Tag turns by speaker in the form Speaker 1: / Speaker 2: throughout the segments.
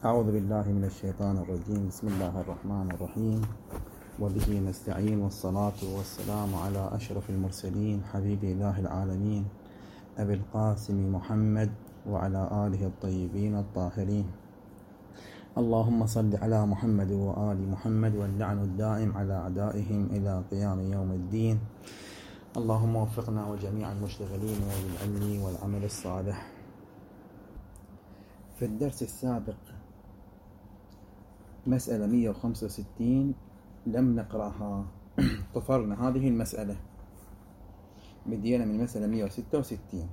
Speaker 1: أعوذ بالله من الشيطان الرجيم. بسم الله الرحمن الرحيم، وبه نستعين، والصلاة والسلام على أشرف المرسلين حبيب الله العالمين أبي القاسم محمد وعلى آله الطيبين الطاهرين. اللهم صل على محمد وآل محمد، واللعن الدائم على أعدائهم إلى قيام يوم الدين. اللهم وفقنا وجميع المشتغلين بالعلم والعمل الصالح. في الدرس السابق مسألة 165 لم نقرأها، طفرنا هذه المسألة، بدينا من مسألة 166.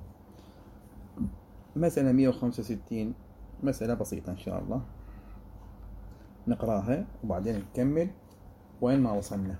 Speaker 1: مسألة 165 مسألة بسيطة إن شاء الله، نقرأها وبعدين نكمل وين ما وصلنا.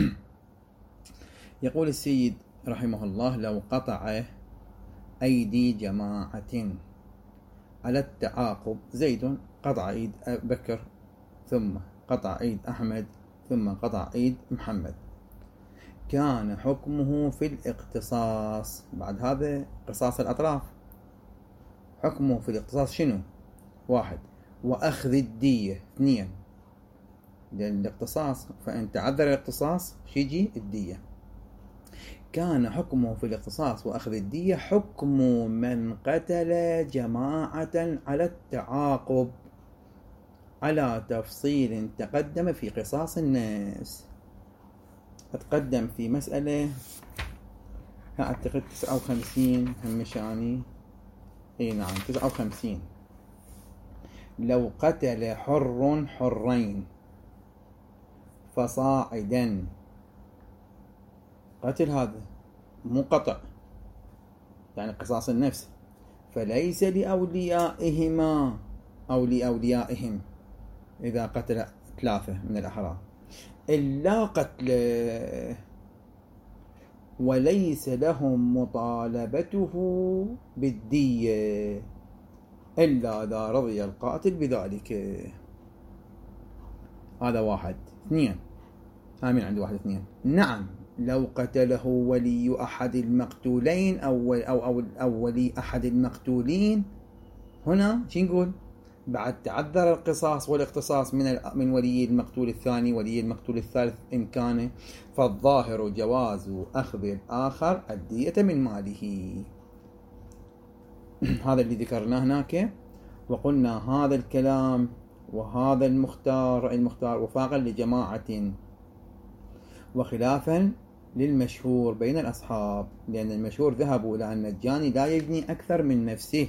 Speaker 1: يقول السيد رحمه الله: لو قطع أيدي جماعة على التعاقب، زيد قطع أيد بكر، ثم قطع أيد أحمد، ثم قطع أيد محمد، كان حكمه في الاقتصاص. بعد هذا قصاص الأطراف، حكمه في الاقتصاص شنو؟ 1 وأخذ الدية. 2 للاقتصاص، فإن تعذر الاقتصاص شيجي الدية. كان حكمه في الاقتصاص وأخذ الدية حكم من قتل جماعة على التعاقب، على تفصيل تقدم في قصاص الناس. أتقدم في مسألة أعتقد 59 همشاني، نعم 59. لو قتل حر حرين فصاعدا، قتل هذا مو قطع يعني قصاص النفس، فليس لأوليائهما أو لأوليائهم إذا قتل 3 من الأحرار إلا قتله، وليس لهم مطالبته بالدية إلا إذا رضي القاتل بذلك. هذا 1. 2 آمين عند 1 2. نعم، لو قتله ولي أحد المقتولين أو ولي أحد المقتولين، هنا شو نقول؟ بعد تعذر القصاص والاقتصاص من ولي المقتول الثاني، ولي المقتول الثالث إن كان، فالظاهر جواز أخذ الآخر الدية من ماله. هذا اللي ذكرناه هناك، وقلنا هذا الكلام وهذا المختار وفاقا لجماعة وخلافا للمشهور بين الأصحاب، لأن المشهور ذهبوا إلى أن الجاني لا يجني أكثر من نفسه،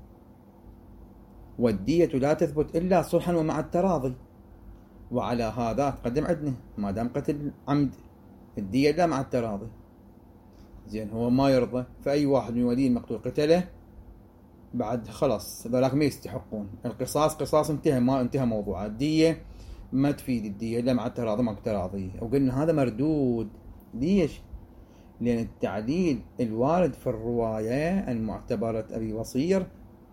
Speaker 1: والدية لا تثبت إلا صلحا ومع التراضي. وعلى هذا تقدم عندنا ما دام قتل عمد الدية لا مع التراضي. زين، هو ما يرضى، فأي واحد من ولي المقتول قتله بعد خلاص ذولاك ما يستحقون القصاص. قصاص انتهى، ما انتهى موضوع الدية، ما تفيد الدية إلا مع التراضي. مع التراضي وقلنا هذا مردود. ليش؟ لأن التعديل الوارد في الرواية المعتبرة أبي بصير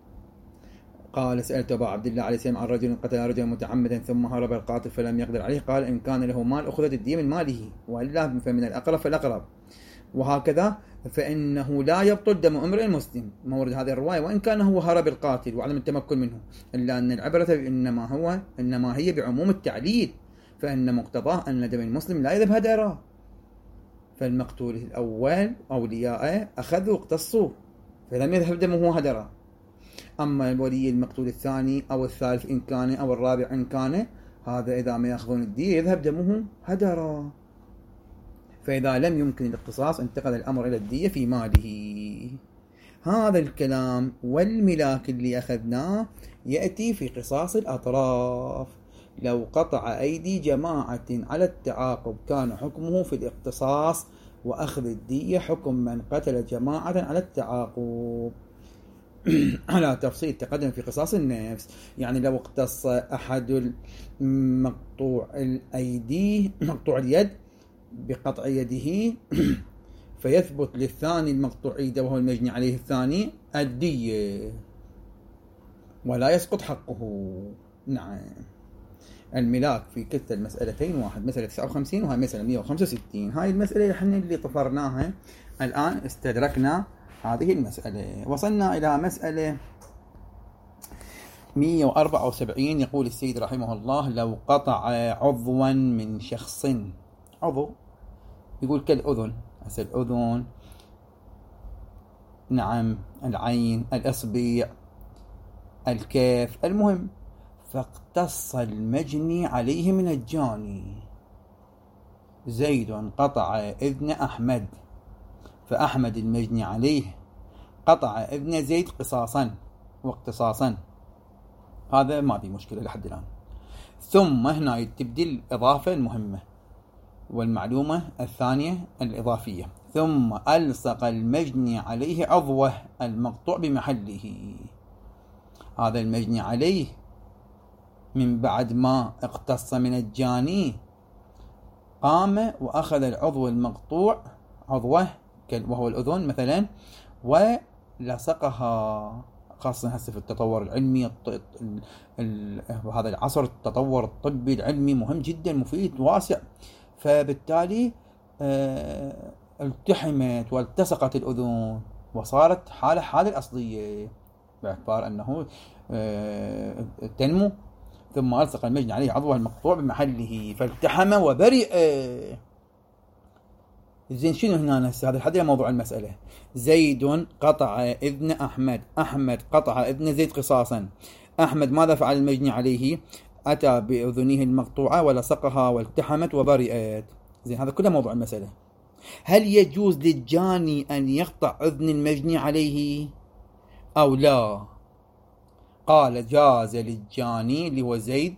Speaker 1: قال: سألت أبا عبد الله عليه السلام عن رجل قتل رجلا متعمدا ثم هرب القاتل فلم يقدر عليه، قال: إن كان له مال أخذت الدية من ماله، وإلا فمن الأقرب فالأقرب. وهكذا فإنه لا يبطل دم امرئ مسلم، مورد هذه الرواية، وإن كان هو هرب القاتل وعدم التمكن منه، إلا أن العبرة إنما هي بعموم التعليل، فإن مقتضاه أن دم المسلم لا يذهب هدرا. فالمقتول الأول أولياءه أخذوا اقتصوا فلم يذهب دمه هدرا. أما الولي المقتول الثاني أو الثالث إن كان أو الرابع إن كان، هذا إذا ما يأخذون الدية يذهب دمه هدرا. فإذا لم يمكن الاقتصاص انتقل الأمر إلى الدية في ماله. هذا الكلام والملاك اللي أخذناه يأتي في قصاص الأطراف. لو قطع أيدي جماعة على التعاقب كان حكمه في الاقتصاص وأخذ الدية حكم من قتل جماعة على التعاقب، على تفصيل تقدم في قصاص النفس. يعني لو اقتص أحد مقطوع الأيدي مقطوع اليد بقطع يده فيثبت للثاني المقطوع يده وهو المجني عليه الثاني الدية ولا يسقط حقه. نعم، الملاك في كلتا المسألتين واحد، مسألة 59 وهي مسألة 165. هاي المسألة احنا اللي طفرناها الآن، استدركنا هذه المسألة. وصلنا إلى مسألة 174 يقول السيد رحمه الله: لو قطع عضوا من شخص، عضو يقول كالأذن، هسه الأذن، نعم، العين، الإصبع، الكاف، المهم، فاقتص المجني عليه من الجاني. زيد قطع إذن أحمد، فأحمد المجني عليه قطع إذن زيد قصاصا واقتصاصا، هذا ما في مشكلة لحد الآن. ثم هنا تبدي الإضافة المهمة والمعلومة الثانية الإضافية: ثم ألصق المجني عليه عضوه المقطوع بمحله. هذا المجني عليه من بعد ما اقتص من الجاني قام وأخذ العضو المقطوع، عضوه وهو الأذن مثلا، ولصقها، خاصة هسه في التطور العلمي هذا العصر، التطور الطبي العلمي مهم جدا، مفيد واسع، فبالتالي التحمت والتصقت الأذن وصارت حالة الأصلية باعتبار أنه تنمو. ثم ألصق المجني عليه عضوه المقطوع بمحله فالتحم وبرئ. زين شنو هنا هسه؟ هذا الحد موضوع المسألة. زيد قطع إذن أحمد، أحمد قطع إذن زيد قصاصا. أحمد ماذا فعل المجني عليه؟ أتى بأذنه المقطوعة ولصقها والتحمت وبرئت. زين هذا كله موضوع المسألة. هل يجوز للجاني أن يقطع أذن المجني عليه أو لا؟ قال: جاز للجاني اللي هو زيد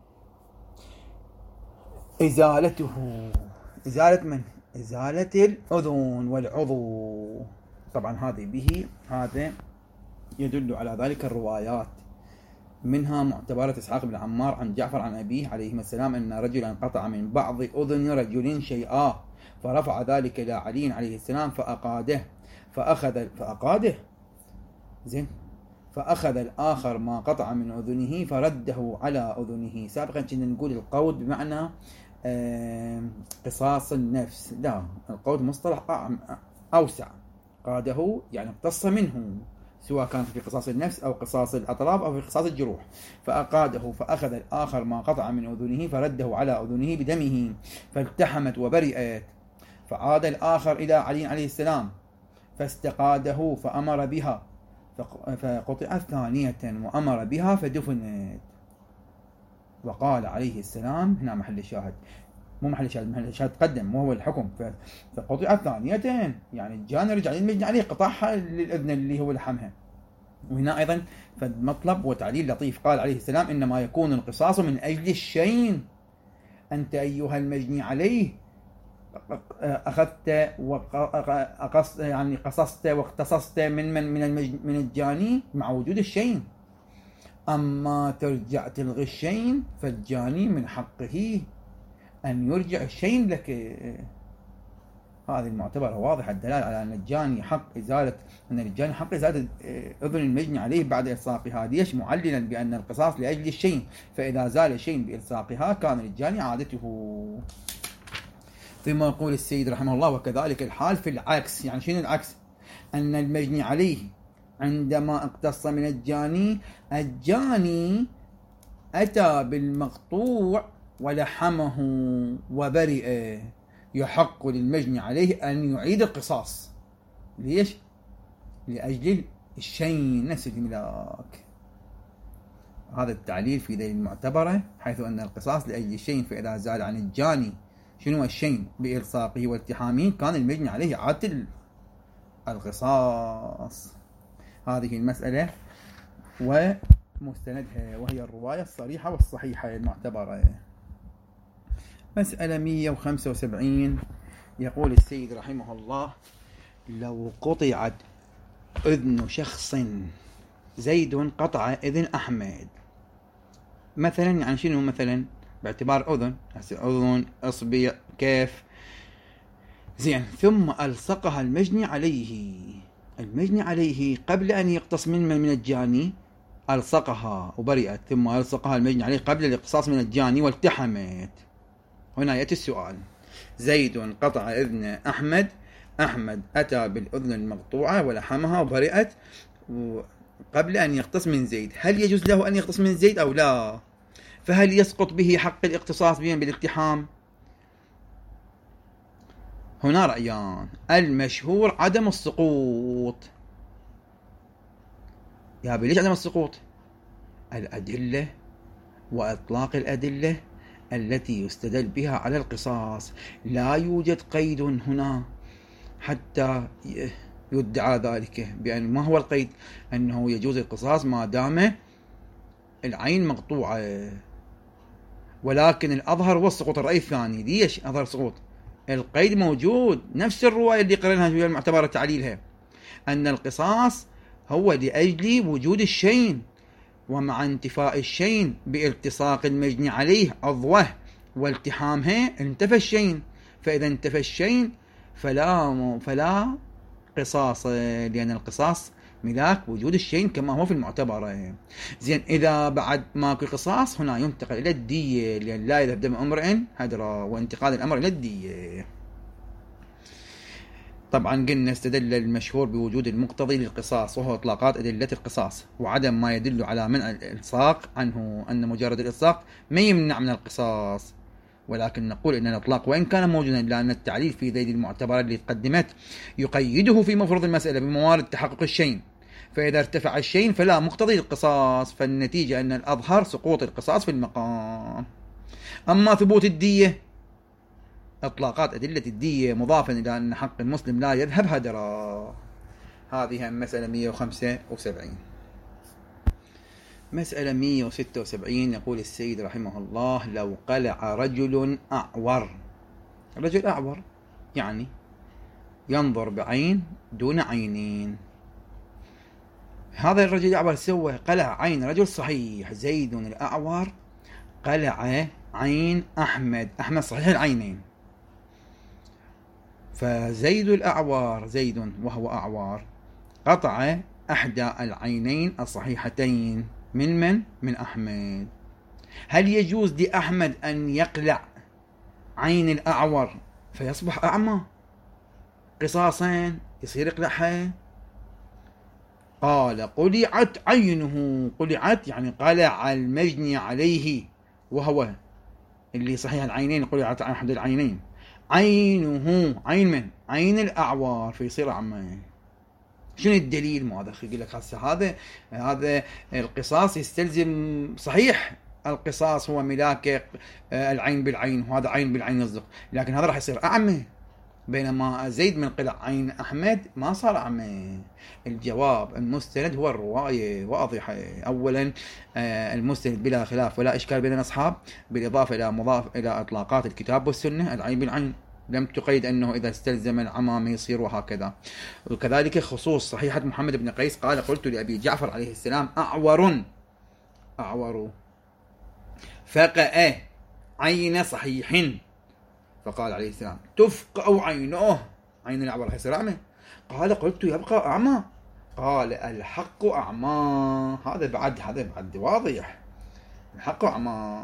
Speaker 1: إزالته. إزالة من؟ إزالة الأذن والعضو. طبعا هذا يدل على ذلك الروايات، منها معتبرة إسحاق بن عمار عن جعفر عن أبيه عليه السلام أن رجلا قطع من بعض أذن رجل شيئا فرفع ذلك إلى علي عليه السلام فأخذ الآخر ما قطع من أذنه فرده على أذنه. سابقا كنا نقول القود بمعنى قصاص النفس، لا، القود مصطلح أوسع، قاده يعني اقتص منه، سواء كان في قصاص النفس أو قصاص الأطراف أو في قصاص الجروح. فأقاده فأخذ الآخر ما قطع من أذنه فرده على أذنه بدمه فالتحمت وبرئت. فعاد الآخر إلى علي عليه السلام فاستقاده فأمر بها فقطعت ثانية وأمر بها فدفنت. وقال عليه السلام، هنا محل الشاهد، مو محل الشاهد، محل الشاهد تقدم وهو الحكم، فقطعت ثانية، يعني الجاني رجع المجني عليه قطعها للأذن اللي هو لحمها. وهنا أيضا فالمطلب وتعليل لطيف، قال عليه السلام: إنما يكون القصاص من أجل الشين. أنت أيها المجني عليه أخذت يعني قصصت واقتصصت من الجاني مع وجود الشين. أما ترجع تلغي الشين فالجاني من حقه أن يرجع الشين لك. هذه المعتبرة واضحة الدلالة على أن الجاني حق إزالة أذن المجني عليه بعد إلصاقها، ليش؟ معللا بأن القصاص لأجل الشين، فإذا زال الشين بإلصاقها كان للجاني عادته. ثم يقول السيد رحمه الله: وكذلك الحال في العكس. يعني شنو العكس؟ أن المجني عليه عندما اقتص من الجاني أتى بالمقطوع ولحمه وبرئ، يحق للمجني عليه أن يعيد القصاص. ليش؟ لأجل الشين، نفس الملاك. هذا التعليل في ذي المعتبرة، حيث أن القصاص لأجل الشين، فإذا زال عن الجاني شنو الشين بإلصاقه والتحامه كان المجني عليه عادل القصاص. هذه المسألة ومستندها، وهي الرواية الصريحة والصحيحة المعتبرة. مسألة 175 يقول السيد رحمه الله: لو قطعت أذن شخص، زيد قطع أذن أحمد مثلا، يعني شنو مثلا؟ باعتبار أذن، إصبع، كيف، زين. ثم ألصقها المجني عليه قبل أن يقتص من الجاني، ألصقها وبرئت. ثم ألصقها المجني عليه قبل الاقتصاص من الجاني والتحمت. هنا يأتي السؤال: زيد قطع إذن أحمد أتى بالأذن المقطوعة ولحمها وبرئت، قبل أن يقتص من زيد، هل يجوز له أن يقتص من زيد أو لا؟ فهل يسقط به حق الاقتصاص بهم بالاقتحام؟ هنا رأيان. المشهور عدم السقوط. يا ليش عدم السقوط؟ الأدلة وإطلاق الأدلة التي يستدل بها على القصاص، لا يوجد قيد هنا حتى يدعى ذلك بأن ما هو القيد؟ أنه يجوز القصاص ما دام العين مقطوعة، ولكن الأظهر هو السقوط. الرأي الثاني ليش أظهر سقوط؟ القيد موجود، نفس الرواية اللي قرنها في المعتبر تعليلها، أن القصاص هو لأجل وجود الشين، ومع انتفاء الشين بالتصاق المجني عليه عضوه والتحامها انتفى الشين، فإذا انتفى الشين فلا قصاص، لأن القصاص ملاك وجود الشين كما هو في المعتبر. زين، إذا بعد ماكو قصاص هنا ينتقل إلى الدية، لأن لا يذهب دم امرئ هدرا، وانتقال الأمر إلى الدية. طبعا قلنا استدل المشهور بوجود المقتضي للقصاص وهو إطلاقات أدلة القصاص، وعدم ما يدل على منع الإلصاق عنه، أن مجرد الإلصاق ما يمنع من القصاص. ولكن نقول إن الإطلاق وإن كان موجودا، لأن التعليل في ذيل المعتبرات اللي تقدمت يقيده في مفرض المسألة بموارد تحقق الشين، فإذا ارتفع الشين فلا مقتضي للقصاص، فالنتيجة أن الأظهر سقوط القصاص في المقام. أما ثبوت الدية، إطلاقات أدلة الدية مضافا إلى أن حق المسلم لا يذهب هدرا. هذه مسألة 175. مسألة 176 يقول السيد رحمه الله: لو قلع رجل أعور، رجل أعور يعني ينظر بعين دون عينين، هذا الرجل الأعور سوى قلع عين رجل صحيح، زيد الأعور قلع عين أحمد صحيح العينين، فزيد الأعور، زيد وهو أعور، قطع أحدى العينين الصحيحتين من أحمد. هل يجوز لأحمد أن يقلع عين الأعور فيصبح أعمى قصاصا يصير يقلعها؟ قال: قلعت عينه، قلعت يعني قلع المجني عليه وهو اللي صحيح العينين، قلعت عن أحد العينين، عينه عين من؟ عين الأعور، فيصير أعمى. شنو الدليل؟ ما هذا يقول لك هذا القصاص يستلزم، صحيح القصاص هو ملاك العين بالعين، وهذا عين بالعين يصدق، لكن هذا راح يصير أعمى، بينما زيد من قلع عين أحمد ما صار أعمى. الجواب المستند هو الرواية واضحة. أولا المستند بلا خلاف ولا إشكال بين الأصحاب، بالإضافة إلى مضاف إلى إطلاقات الكتاب والسنة، العين بالعين لم تقيد أنه إذا استلزم العمى ما يصير، وهكذا. وكذلك خصوص صحيحة محمد بن قيس قال: قلت لأبي جعفر عليه السلام: أعور فقأ عين صحيح، فقال عليه السلام: تفقأ عينه، عين الأعور راح يصير أعمى. قال: قلت: يبقى أعمى؟ قال: الحق أعمى. هذا بعد واضح، الحق أعمى.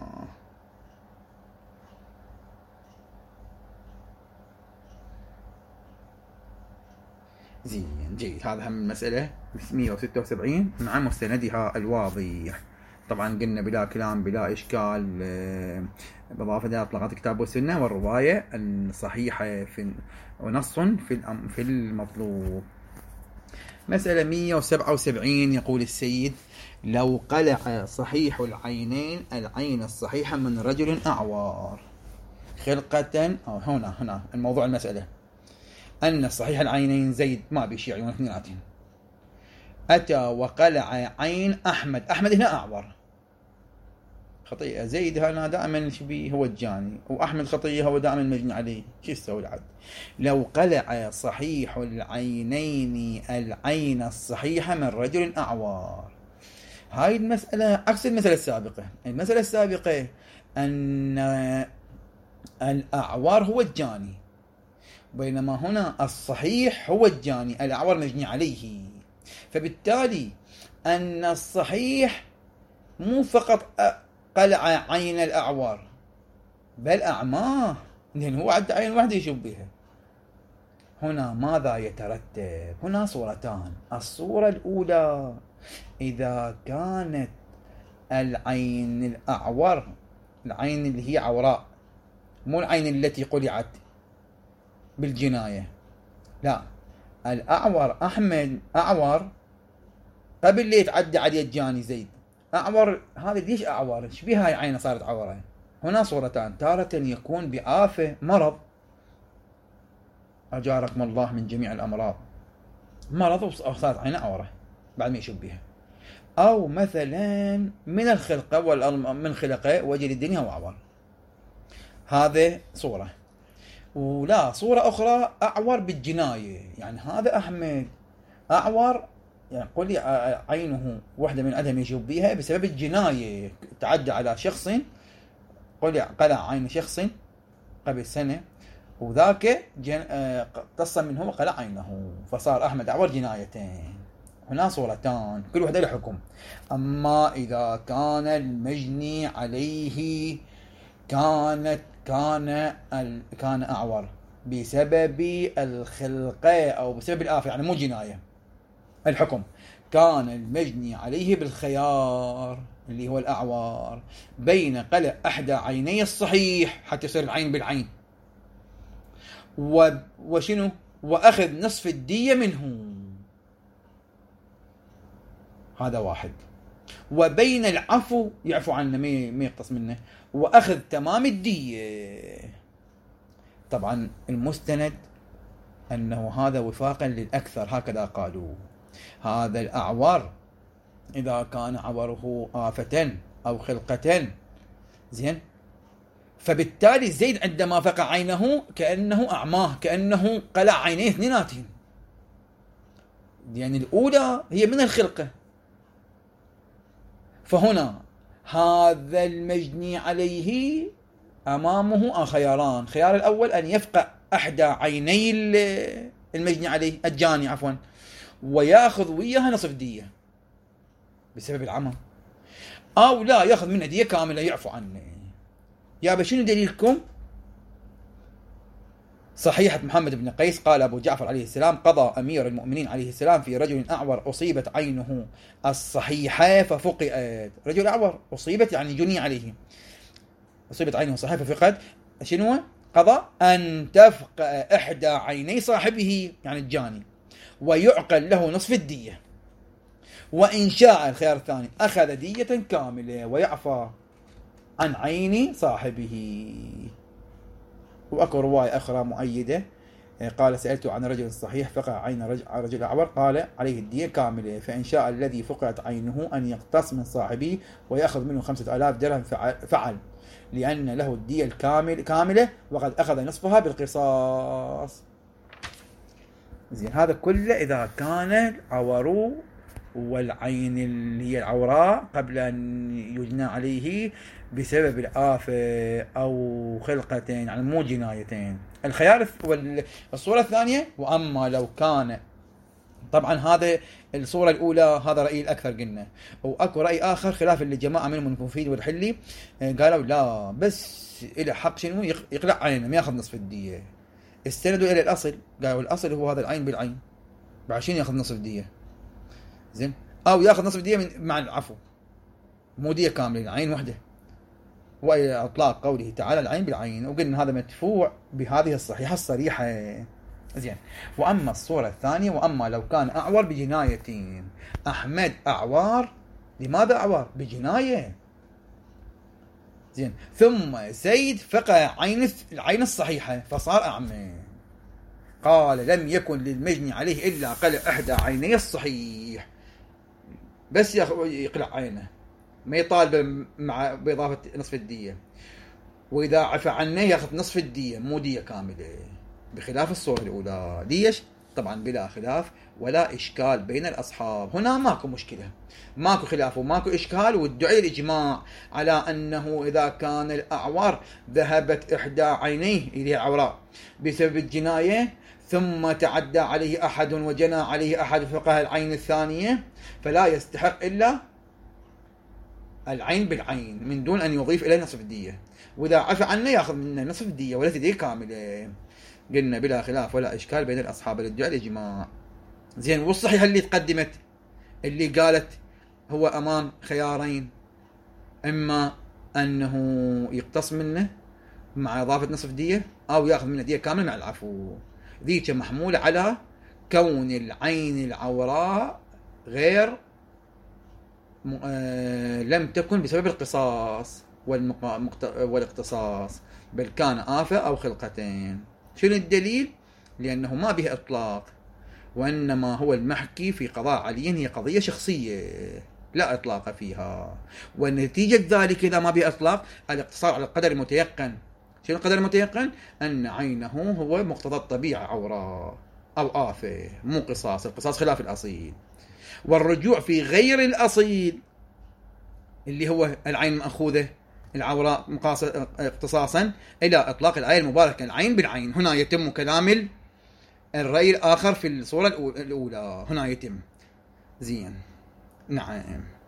Speaker 1: زين، جيد. هذا هم المسألة 176 مع مستندها الواضح. طبعا قلنا بلا كلام بلا إشكال، بإضافة إلى إطلاقات الكتاب والسنة والرواية الصحيحة ونص في المطلوب. مسألة 177 يقول السيد: لو قلع صحيح العينين العين الصحيحة من رجل أعور خلقة، هنا الموضوع المسألة أن صحيح العينين زيد ما بيشي عيون اثنيناتهم، أتى وقلع عين أحمد هنا أعور، خطيئة. زيد هنا دائما شبيه هو الجاني، وأحمد خطيئة هو دائما مجني عليه، شو يسوي العد؟ لو قلع صحيح العينين العين الصحيحة من رجل أعور، هاي المسألة عكس المسألة السابقة. المسألة السابقة أن الأعور هو الجاني، بينما هنا الصحيح هو الجاني، الأعور مجني عليه، فبالتالي أن الصحيح مو فقط قلع عين الأعور بل أعماه، لأن هو عنده عين واحدة يشوف بها. هنا ماذا يترتب؟ هنا صورتان. الصورة الأولى إذا كانت العين الأعور، العين اللي هي عوراء، مو العين التي قلعت بالجناية، لا، الأعور أحمد أعور قبل لا يتعدى عليه الجاني زيد، أعور هذا ليش أعور؟ ايش بها هاي عينه صارت عورة؟ هنا صورتان، تارة يكون بآفة مرض أجاركم الله من جميع الأمراض، مرض وصارت عينه عورة بعد ما يشوف بها، أو مثلا من الخلقة من خلقه وجه الدنيا وأعور، هذا صورة. ولا صورة أخرى أعور بالجناية، يعني هذا أحمد أعور، يعني قل لي عينه واحدة من عدم يشوف بها بسبب الجناية، تعدى على شخص، قل لي قلع عين شخص قبل سنة، وذاك قص منه وقلع عينه، فصار أحمد أعور جنايتين. هنا صورتان كل واحدة له حكم. أما إذا كان المجني عليه كان أعور بسبب الخلقة أو بسبب الآفة، يعني مو جناية، الحكم كان المجني عليه بالخيار اللي هو الأعور بين قلع إحدى عيني الصحيح حتى يصير العين بالعين، وشنو، وأخذ نصف الدية منه، هذا واحد، وبين العفو، يعفو عنه ما يقتص منه، وأخذ تمام الدية. طبعا المستند أنه هذا وفاقا للأكثر، هكذا قالوا، هذا الأعور إذا كان عوره آفة أو خلقة، زين، فبالتالي زيد عندما فقع عينه كأنه أعماه، كأنه قلع عينيه اثنيناتهم، يعني الأولى هي من الخلقة. فهنا هذا المجني عليه أمامه خياران، خيار الأول أن يفقع أحدى عيني المجني عليه الجاني عفوا، ويأخذ وياها نصف دية بسبب العمى، أو لا يأخذ منها دية كاملة يعفو عنه. يا شنو دليلكم؟ صحيحة محمد بن قيس قال أبو جعفر عليه السلام: قضى أمير المؤمنين عليه السلام في رجل أعور أصيبت عينه الصحيحة ففقئت. رجل أعور أصيبت يعني جني عليه، أصيبت عينه الصحيحة ففقئت، شنو؟ قضى أن تفقأ إحدى عيني صاحبه يعني الجاني، ويعقل له نصف الدية، وإن شاء الخيار الثاني أخذ دية كاملة ويعفى عن عين صاحبه. وأكو رواية أخرى مؤيدة قال: سألت عن رجل صحيح فقع عين رجل أعور قال عليه الدية كاملة، فإن شاء الذي فقعت عينه أن يقتص من صاحبه ويأخذ منه 5000 درهم فعل، لأن له الدية كاملة وقد أخذ نصفها بالقصاص. زين، هذا كله إذا كان عوروا والعين اللي هي العوراء قبل أن يجنى عليه بسبب الآفة أو خلقتين، يعني مو جنايتين. الخيار والصورة الثانية: وأما لو كان، طبعا هذا الصورة الأولى هذا رأي الأكثر قلنا، وأكو رأي آخر خلاف اللي جماعة منهم المفيد والحلي قالوا لا، بس إلى حق شنو يقلع عينه ما ياخذ نصف الدية. استندوا إلى الأصل، قالوا الأصل هو هذا العين بالعين، بعد شنو ياخذ نصف الدية؟ زين، أو ياخذ نصف الدية مع العفو، مو دية كاملة، العين وحدة، وإلى إطلاق قوله تعالى العين بالعين، وقلنا هذا مدفوع بهذه الصحيحة الصريحة. زين، وأما الصورة الثانية: وأما لو كان أعور بجنايتين. أحمد أعور، لماذا أعور؟ بجناية. زين، ثم زيد فقع العين الصحيحة فصار أعمى. قال: لم يكن للمجني عليه إلا قلع إحدى عيني الصحيح، بس يقلع عينه، ما يطالب بإضافة نصف الدية، وإذا عفى عنه يأخذ نصف الدية مو دية كاملة، بخلاف الصورة الأولى. ليش؟ طبعا بلا خلاف ولا إشكال بين الأصحاب، هنا ماكو مشكلة، ماكو خلاف وماكو إشكال، والدعي الإجماع على أنه إذا كان الأعور ذهبت إحدى عينيه إلى عوراء بسبب الجناية، ثم تعدى عليه أحد وجنى عليه أحد فقه العين الثانية، فلا يستحق إلا العين بالعين من دون أن يضيف إليه نصف الدية، وإذا عفى عنه يأخذ منه نصف الدية ولا دية كاملة. قلنا بلا خلاف ولا إشكال بين الأصحاب، للدعاء الإجماع. زين، والصحيحة اللي تقدمت اللي قالت هو أمام خيارين، إما أنه يقتص منه مع إضافة نصف دية، أو يأخذ منه دية كاملة مع العفو. ذيك محمولة على كون العين العوراء غير لم تكن بسبب القصاص والاقتصاص، بل كان آفة أو خلقتين. شنو الدليل؟ لأنه ما به إطلاق، وإنما هو المحكي في قضاء علي هي قضية شخصية لا إطلاق فيها، ونتيجة ذلك إذا ما به إطلاق الاقتصار على القدر المتيقن. شنو القدر المتيقن؟ أن عينه هو مقتضى الطبيعة عوراء أو آفة، مو قصاص. القصاص خلاف الأصيل، والرجوع في غير الأصيل اللي هو العين المأخوذة العوراء اقتصاصا إلى إطلاق الآية المباركة العين بالعين. هنا يتم كلام الرأي الآخر في الصورة الأولى، هنا يتم زين. نعم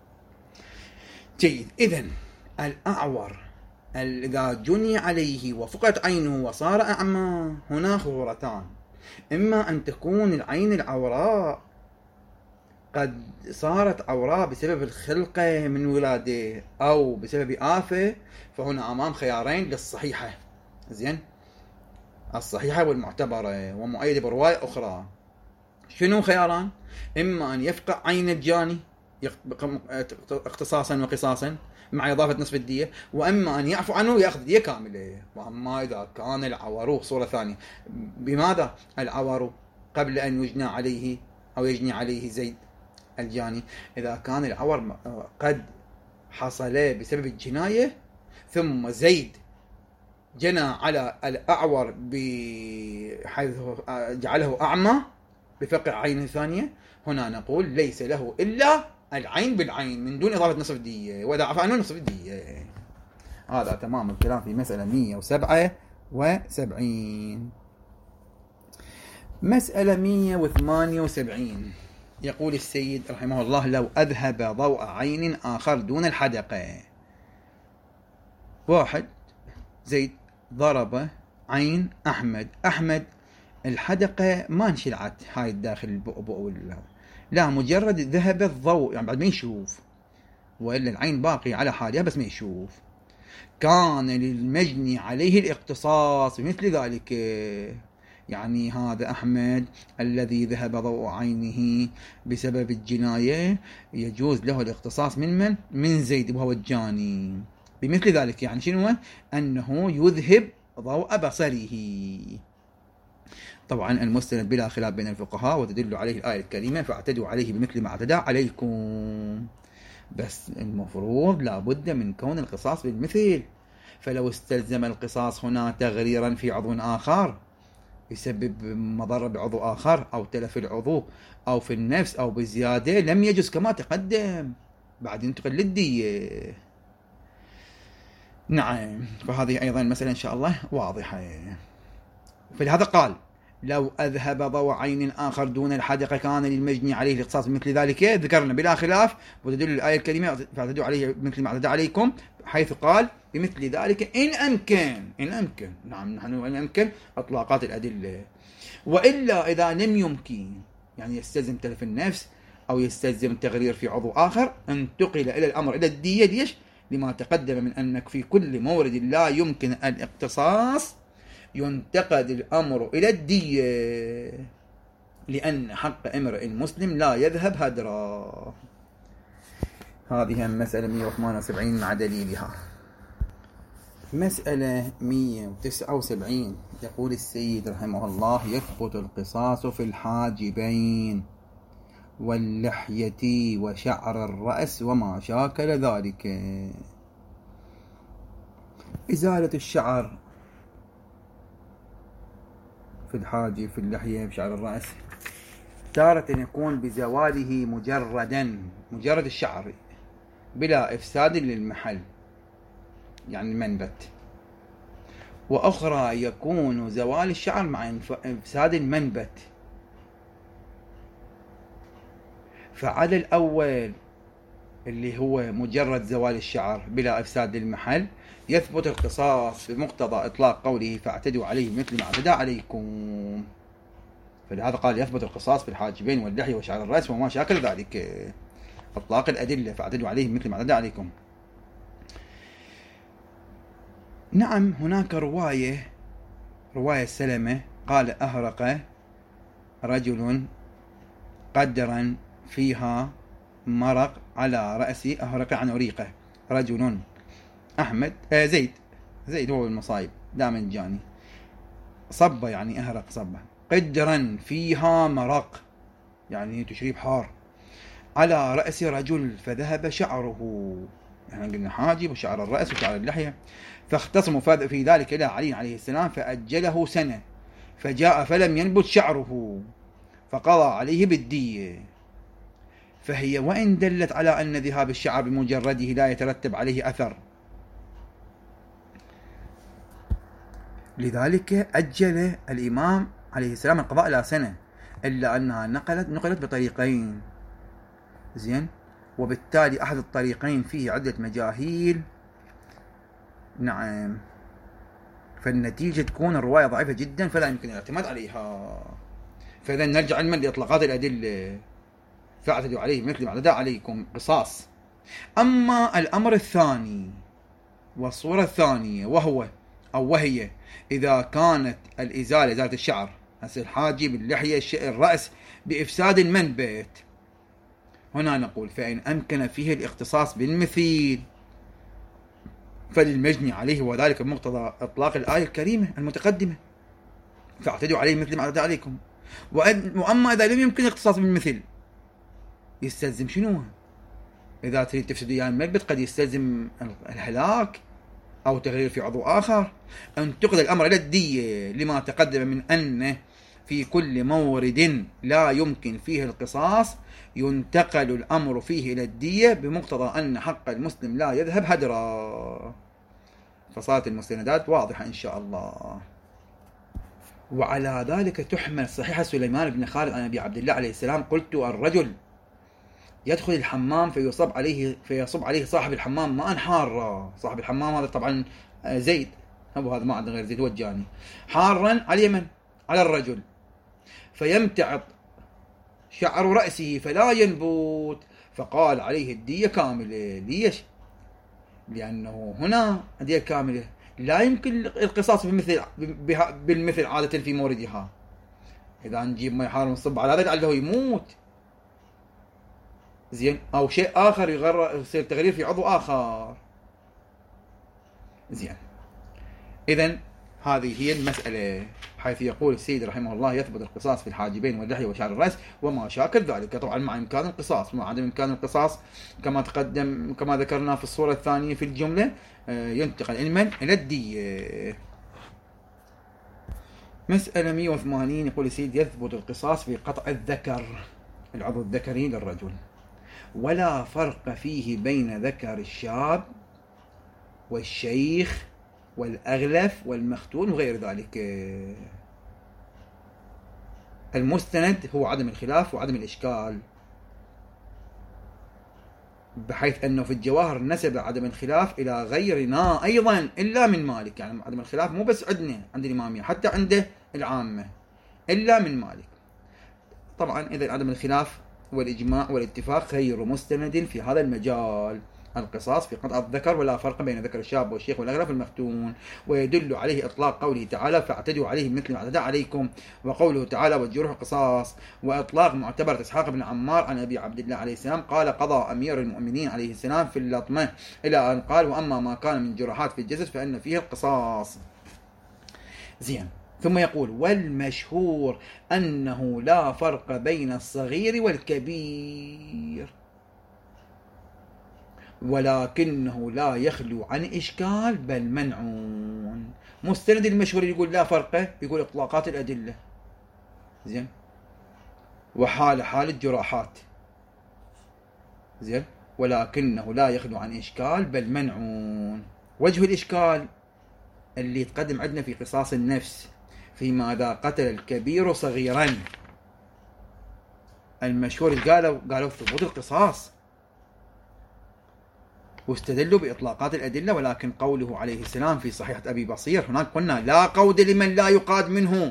Speaker 1: جيد. إذن الأعور إذا جني عليه وفقت عينه وصار أعمى، هنا خطورتان: إما أن تكون العين العوراء قد صارت عوراء بسبب الخلقة من ولادة أو بسبب آفة، فهنا أمام خيارين للصحيحة. زين، الصحيحة والمعتبرة ومؤيدة برواية أخرى. شنو خياران؟ إما أن يفقع عين الجاني اختصاصا وقصاصا مع إضافة نصف الدية، وأما أن يعفو عنه ويأخذ دية كاملة. وأما إذا كان العور صورة ثانية، بماذا العور قبل أن يجنى عليه أو يجني عليه زيد الجاني؟ إذا كان العور قد حصل بسبب الجناية ثم زيد جنى على الأعور بحيث جعله أعمى بفقع عين ثانية، هنا نقول ليس له إلا العين بالعين من دون إضافة نصف دية، وإذا عفى عنه نصف دية. هذا تمام الكلام في مسألة 177. مسألة 178 يقول السيد رحمه الله: لو أذهب ضوء عين آخر دون الحدقة. واحد زيد ضرب عين أحمد الحدقة ما انشلعت هاي الداخل البؤبؤ لا، مجرد ذهب الضوء، يعني بعد ما يشوف، وإلا العين باقي على حالها بس ما يشوف. كان للمجني عليه الاقتصاص مثل ذلك، يعني هذا أحمد الذي ذهب ضوء عينه بسبب الجناية يجوز له الاقتصاص من زيد وهو الجاني بمثل ذلك. يعني شنو؟ أنه يذهب ضوء بصره. طبعا المستند بلا خلاف بين الفقهاء، وتدل عليه الآية الكريمة: فاعتدوا عليه بمثل ما اعتدى عليكم. بس المفروض لابد من كون القصاص بالمثل، فلو استلزم القصاص هنا تغريرا في عضو آخر يسبب مضرة بعضو آخر أو تلف العضو أو في النفس أو بزيادة لم يجوز كما تقدم، بعد ينتقل للدية. نعم، فهذه أيضا مسألة إن شاء الله واضحة. فلهذا قال: لو أذهب ضوء عين آخر دون الحدقة كان للمجني عليه الاقتصاص مثل ذلك. ذكرنا بلا خلاف، وتدل الآية الكريمة: فاعتدوا عليه مثل ما اعتدى عليكم، حيث قال بمثل ذلك إن أمكن. نعم، نحن إن أمكن أطلاقات الأدلة. وإلا إذا لم يمكن، يعني يستلزم تلف النفس أو يستلزم تغرير في عضو آخر، انتقل إلى الأمر إلى الدية. ليش؟ لما تقدم من أنك في كل مورد لا يمكن الاقتصاص ينتقد الأمر إلى الدية، لأن حق امرئ مسلم لا يذهب هدرا. هذه المسألة 178 مع دليلها. مسألة 179 يقول السيد رحمه الله: يثبت القصاص في الحاجبين واللحية وشعر الرأس وما شاكل ذلك. إزالة الشعر في الحاجب، في اللحية، في شعر الرأس، تارة يكون بزواله مجرد الشعر بلا إفساد للمحل، يعني المنبت، وأخرى يكون زوال الشعر مع إفساد المنبت. فعلى الأول اللي هو مجرد زوال الشعر بلا إفساد للمحل يثبت القصاص بمقتضى إطلاق قوله: فاعتدوا عليه مثل ما اعتدى عليكم. فلهذا قال: يثبت القصاص في الحاجبين واللحية وشعر الرأس وما شاكل ذلك. إطلاق الأدلة فاعتدوا عليهم مثل ما اعتدى عليكم. نعم هناك رواية سلمة قال أهرق رجل قدرا فيها مرق على رأسي، أهرق عن أريقه رجل أحمد زيد هو المصايب دائما جاني صبة، يعني أهرق صبة، قدرا فيها مرق يعني تشريب حار على رأس رجل فذهب شعره، يعني قلنا حاجب وشعر الرأس وشعر اللحية، فاختصموا في ذلك إلى علي عليه السلام فأجله سنة، فجاء فلم ينبت شعره فقضى عليه بالدية. فهي وإن دلت على أن ذهاب الشعر بمجرده لا يترتب عليه أثر، لذلك أجل الإمام عليه السلام القضاء إلى سنة، إلا أنها نقلت بطريقين، زين، وبالتالي أحد الطريقين فيه عدة مجاهيل، نعم، فالنتيجة تكون الرواية ضعيفة جدا فلا يمكن الاعتماد عليها. فإذا نرجع علما لإطلاقات الأدلة فاعتدوا عليه مثل ما اعتدى عليكم قصاص. أما الأمر الثاني والصورة الثانية وهي إذا كانت إزالة الشعر الحاجب اللحية الرأس بإفساد المنبت، هنا نقول فإن أمكن فيه الاختصاص بالمثيل فللمجني عليه وذلك بمقتضى إطلاق الآية الكريمة المتقدمة فاعتدوا عليه مثل ما اعتدى عليكم. وأما إذا لم يمكن الاختصاص بالمثل يستلزم شنو؟ إذا تريد تفسد يعني المنبت قد يستلزم الهلاك أو تغيير في عضو آخر. انتقل الأمر إلى الدية لما تقدم من أن في كل مورد لا يمكن فيه القصاص ينتقل الأمر فيه إلى الدية بمقتضى أن حق المسلم لا يذهب هدرا. فصارت المستندات واضحة إن شاء الله. وعلى ذلك تحمل صحيح سليمان بن خالد عن أبي عبد الله عليه السلام قلت الرجل يدخل الحمام فيصب عليه صاحب الحمام ماء حارا. صاحب الحمام هذا طبعا زيد، هذا ما عندنا غير زيد وجاني، حارا على اليمن على الرجل، فيمتعط شعر رأسه فلا ينبت، فقال عليه الدية كاملة. ليش؟ لأنه هنا الدية كاملة لا يمكن القصاص بالمثل عادة في موردها. إذا نجيب ما يحارم الصب على هذا لعله يموت، زين، أو شيء آخر يصير تغيير في عضو آخر، زين. إذن هذه هي المسألة، حيث يقول السيد رحمه الله يثبت القصاص في الحاجبين واللحية وشعر الرأس وما شاكل ذلك، طبعا مع إمكان القصاص، مع عدم إمكان القصاص كما تقدم كما ذكرنا في الصورة الثانية في الجملة ينتقل علما إلى الدية. مسألة 180 يقول السيد يثبت القصاص في قطع الذكر، العضو الذكري للرجل، ولا فرق فيه بين ذكر الشاب والشيخ والأغلف والمختون وغير ذلك. المستند هو عدم الخلاف وعدم الإشكال، بحيث أنه في الجواهر نسب عدم الخلاف إلى غيرنا أيضا إلا من مالك، يعني عدم الخلاف مو بس عندنا عند الإمامية، حتى عند العامة إلا من مالك. طبعا إذا عدم الخلاف والإجماع والاتفاق غير مستند في هذا المجال، القصاص في قطع الذكر ولا فرق بين ذكر الشاب والشيخ والأغلف والمختون. ويدل عليه إطلاق قوله تعالى فاعتدوا عليه مثل ما اعتدى عليكم، وقوله تعالى والجروح قصاص، وإطلاق معتبر إسحاق بن عمار عن أبي عبد الله عليه السلام قال قضى أمير المؤمنين عليه السلام في اللطمة، إلى أن قال وأما ما كان من جراحات في الجسد فإن فيه القصاص. زين. ثم يقول والمشهور أنه لا فرق بين الصغير والكبير، ولكنه لا يخلو عن إشكال بل منعون. مستند المشهور يقول لا فرق، يقول إطلاقات الأدلة، زين، وحال الجراحات، زين، ولكنه لا يخلو عن إشكال بل منعون. وجه الإشكال اللي يتقدم عندنا في قصاص النفس فيما إذا قتل الكبير صغيرا، المشهور قالوا ثبوت القصاص واستدلوا بإطلاقات الأدلة، ولكن قوله عليه السلام في صحيحة أبي بصير هناك قلنا لا قود لمن لا يقاد منه،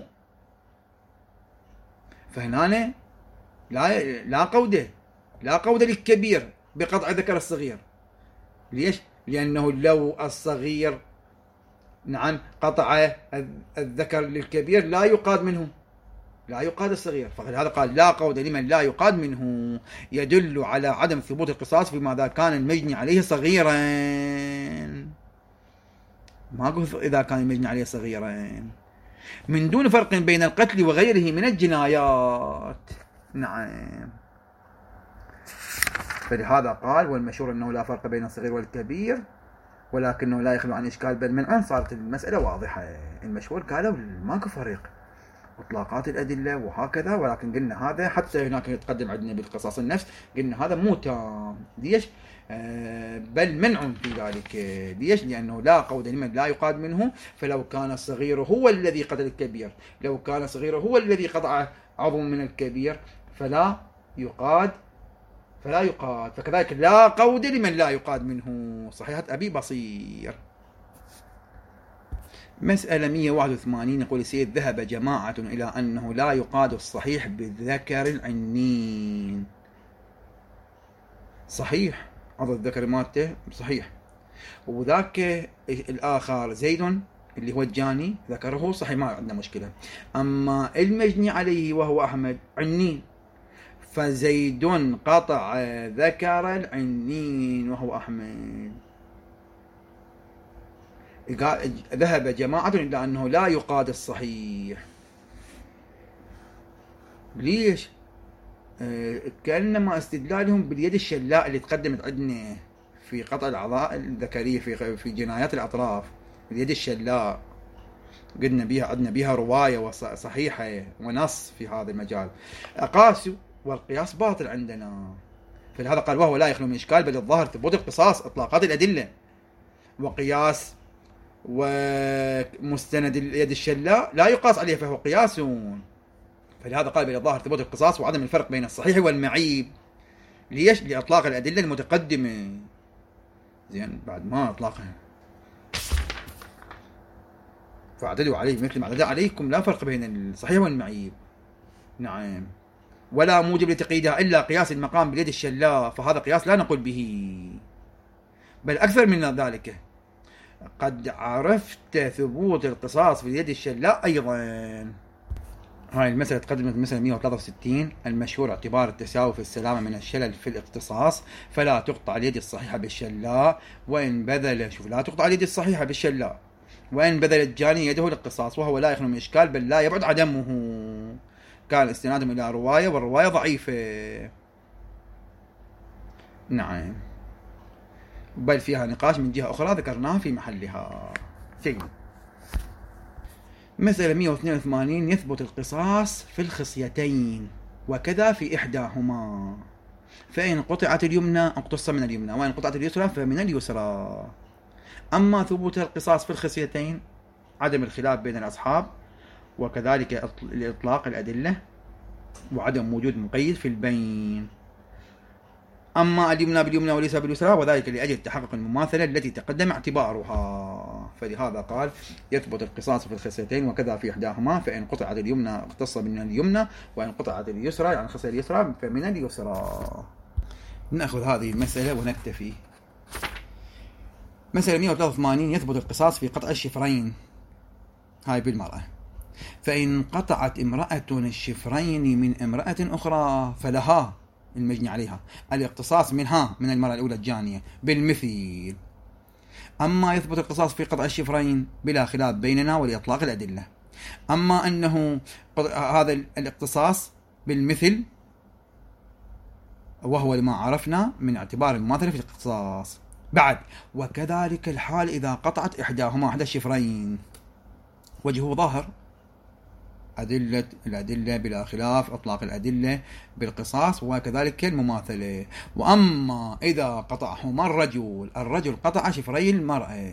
Speaker 1: فهنا لا قود للكبير بقطع ذكر الصغير. ليش؟ لأنه لو الصغير نعم قطع الذكر للكبير لا يقاد منه، لا يقاد الصغير، فهذا قال لا قود لمن لا يقاد منه، يدل على عدم ثبوت القصاص فيما إذا كان المجني عليه صغيرا. ما قلت إذا كان المجني عليه صغيرا، من دون فرق بين القتل وغيره من الجنايات. نعم. فلهذا قال والمشهور أنه لا فرق بين الصغير والكبير ولكنه لا يخلو عن إشكال بل منع. صارت المسألة واضحة. المشهور قالوا ماكو فرق، اطلاقات الأدلة وهكذا، ولكن قلنا هذا حتى هناك يتقدم عندنا بالقصاص النفس، قلنا هذا مو تام. ليش؟ بل منع في ذلك. ليش؟ لأنه لا قود لمن لا يقاد منه، فلو كان الصغير هو الذي قتل الكبير، لو كان الصغير هو الذي قطع عضو من الكبير فلا يقاد، فكذلك لا قود لمن لا يقاد منه. صحيحة أبي بصير. مسألة 181 يقول السيد ذهب جماعة إلى أنه لا يقاد الصحيح بالذكر العنين. صحيح، عضو الذكر مالته صحيح، وذاك الآخر زيد اللي هو الجاني ذكره صحيح، ما عندنا مشكلة. أما المجني عليه وهو أحمد عنين، فزيد قطع ذكر العنين وهو أحمد. ذهب جماعة إلى أنه لا يقاد الصحيح. ليش؟ كأنما استدلالهم باليد الشلاء اللي تقدمت عندنا في قطع الأعضاء الذكرية في جنايات الأطراف. اليد الشلاء قلنا بيها، عندنا بيها رواية وصحيحة ونص في هذا المجال. قاسوا والقياس باطل عندنا، فلهذا قال وهو لا يخلو من إشكال بل الظاهر ثبوت القصاص إطلاقات الأدلة وقياس ومستند اليد الشلاء لا يقاس عليه فهو قياس. فلهذا قال بل الظاهر ثبوت القصاص وعدم الفرق بين الصحيح والمعيب. ليش؟ لإطلاق الأدلة المتقدمة. زين بعد ما أطلقها فاعتدوا عليه مثل ما اعتدى عليكم، لا فرق بين الصحيح والمعيب. نعم. ولا موجب لتقييدها إلا قياس المقام باليد الشلاء، فهذا قياس لا نقول به، بل أكثر من ذلك قد عرفت ثبوت القصاص في اليد الشلاء أيضا. هاي المسألة تقدمت مثلا 163 المشهور اعتبار التساوي في السلامة من الشلل في الاقتصاص، فلا تقطع اليد الصحيحة بالشلاء وإن بذل، شوف، لا تقطع اليد الصحيحة بالشلاء وإن بذل الجاني يده للقصاص، وهو لا يخلو من إشكال بل لا يبعد عدمه. كان استنادهم إلى رواية والرواية ضعيفة. نعم. بل فيها نقاش من جهة أخرى ذكرناها في محلها. جيد. مسألة 182 يثبت القصاص في الخصيتين وكذا في إحداهما، فإن قطعت اليمنى اقتص من اليمنى وإن قطعت اليسرى فمن اليسرى. أما ثبوت القصاص في الخصيتين عدم الخلاف بين الأصحاب، وكذلك لإطلاق الأدلة وعدم وجود مقيد في البين. أما اليمنى باليمنى واليسرى باليسرى وذلك لأجل تحقق المماثلة التي تقدم اعتبارها، فلهذا قال يثبت القصاص في الخصيتين وكذا في إحداهما، فإن قطعت اليمنى اقتص من اليمنى وإن قطعت اليسرى يعني الخصية اليسرى فمن اليسرى. نأخذ هذه المسألة ونكتفي. مسألة 183 يثبت القصاص في قطع الشفرين، هاي بالمرأة. فإن قطعت امرأة الشفرين من امرأة أخرى فلها المجني عليها الاقتصاص منها من المرأة الأولى الجانية بالمثل. أما يثبت القصاص في قطع الشفرين بلا خلاف بيننا ولإطلاق الأدلة. أما أنه هذا الاقتصاص بالمثل وهو لما عرفنا من اعتبار المماثلة في الاقتصاص. بعد وكذلك الحال إذا قطعت إحداهما أحد الشفرين، وجهه ظاهر الأدلة بلا خلاف، إطلاق الأدلة بالقصاص وكذلك المماثلة. وأما إذا قطعهما الرجل قطع شفري المرأة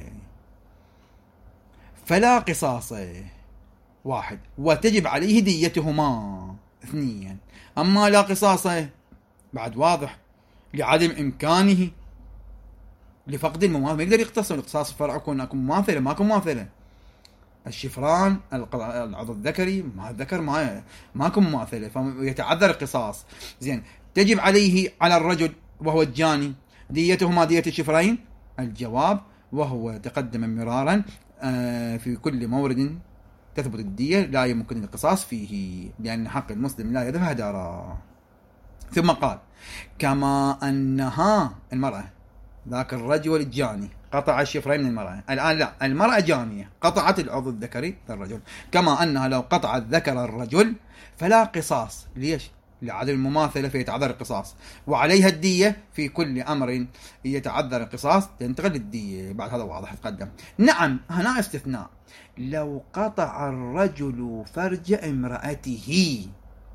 Speaker 1: فلا قصاص واحد وتجب عليه ديتهما اثنين. أما لا قصاص بعد واضح لعدم إمكانه لفقد المماثلة، ما يقدر يقتص. الاقتصاص فرع يكون مماثلة ماكو مماثلة. الشفران العضو الذكري مع الذكر ماكو مماثلة فيتعذر القصاص. زين تجب عليه على الرجل وهو الجاني ديته ما دية الشفرين؟ الجواب وهو تقدم مرارا في كل مورد تثبت الدية لا يمكن القصاص فيه، لأن حق المسلم لا يذهب هدارا. ثم قال كما أنها المرأة، ذاك الرجل الجاني قطع الشفرين من المرأة، الآن لا، المرأة جانية قطعت العضو الذكري للرجل، كما أنها لو قطعت ذكر الرجل فلا قصاص. ليش؟ لعدم المماثلة فيتعذر القصاص، وعليها الدية في كل أمر يتعذر القصاص تنتقل الدية. بعد هذا واضح تقدم. نعم هنا استثناء، لو قطع الرجل فرج امرأته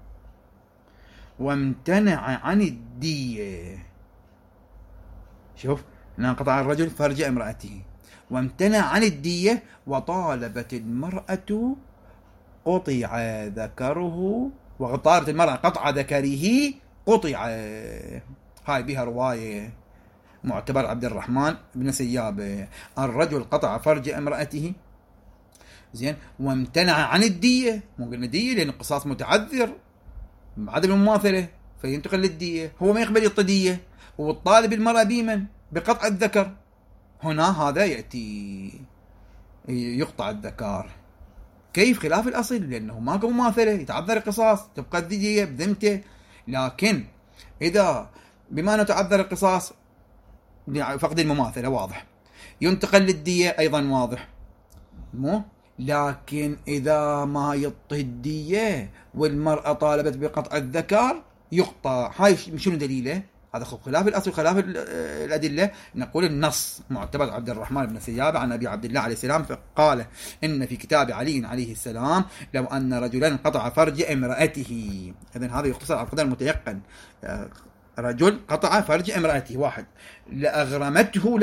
Speaker 1: وامتنع عن الدية، شوف، لو قطع الرجل فرج امرأته وامتنع عن الدية وطالبت المرأة قطع ذكره، وطالبت المرأة قطع ذكره قطع. هاي بها رواية معتبر عبد الرحمن بن سياب، الرجل قطع فرج امرأته زين وامتنع عن الدية، مو قلنا دية لأن القصاص متعذر عدم المماثلة فينتقل للدية، هو ما يقبل الطدية والطالب المرأة بمن؟ بقطع الذكر. هنا هذا يأتي يقطع الذكر، كيف؟ خلاف الأصل، لأنه ماكو مماثلة يتعذر القصاص تبقى الدية بذمته. لكن إذا بما أنه تعذر القصاص فقد المماثلة واضح، ينتقل للدية أيضا واضح، مو؟ لكن إذا ما يعطي الدية والمرأة طالبت بقطع الذكر يقطع. هاي شنو دليله؟ هذا خلاف الأصل خلاف الأدلة. نقول النص معتبر عبد الرحمن بن سيابة عن أبي عبد الله عليه السلام فقال إن في كتاب علي عليه السلام لو أن رجلا قطع فرج امرأته، إذن هذا يختصر على القدر المتيقن، رجل قطع فرج امرأته واحد، لأغرمته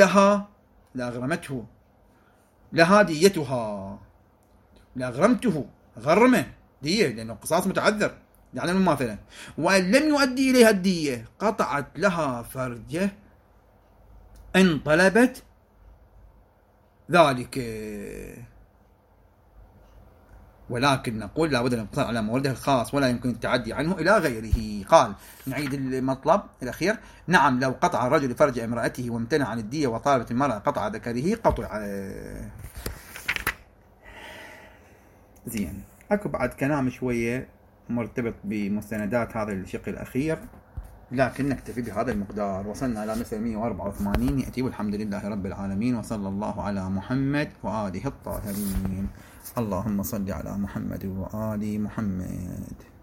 Speaker 1: لها ديتها، لأغرمته غرمه دية لأنه قصاص متعذر يعني المماثلة، وأن لم يؤدي إليها الدية قطعت لها فرجه إن طلبت ذلك. ولكن نقول لابد أن يقتصر على مورده الخاص ولا يمكن التعدي عنه إلى غيره. قال نعيد المطلب الأخير، نعم لو قطع الرجل فرج امرأته وامتنع عن الدية وطالبت المرأة قطع ذكره قطع. زين، أكو بعد كلام شوية مرتبط بمستندات هذا الشق الأخير، لكن نكتفي بهذا المقدار. وصلنا إلى مثل 184 يأتي والحمد لله رب العالمين، وصلى الله على محمد وآله الطاهرين. اللهم صل على محمد وآل محمد.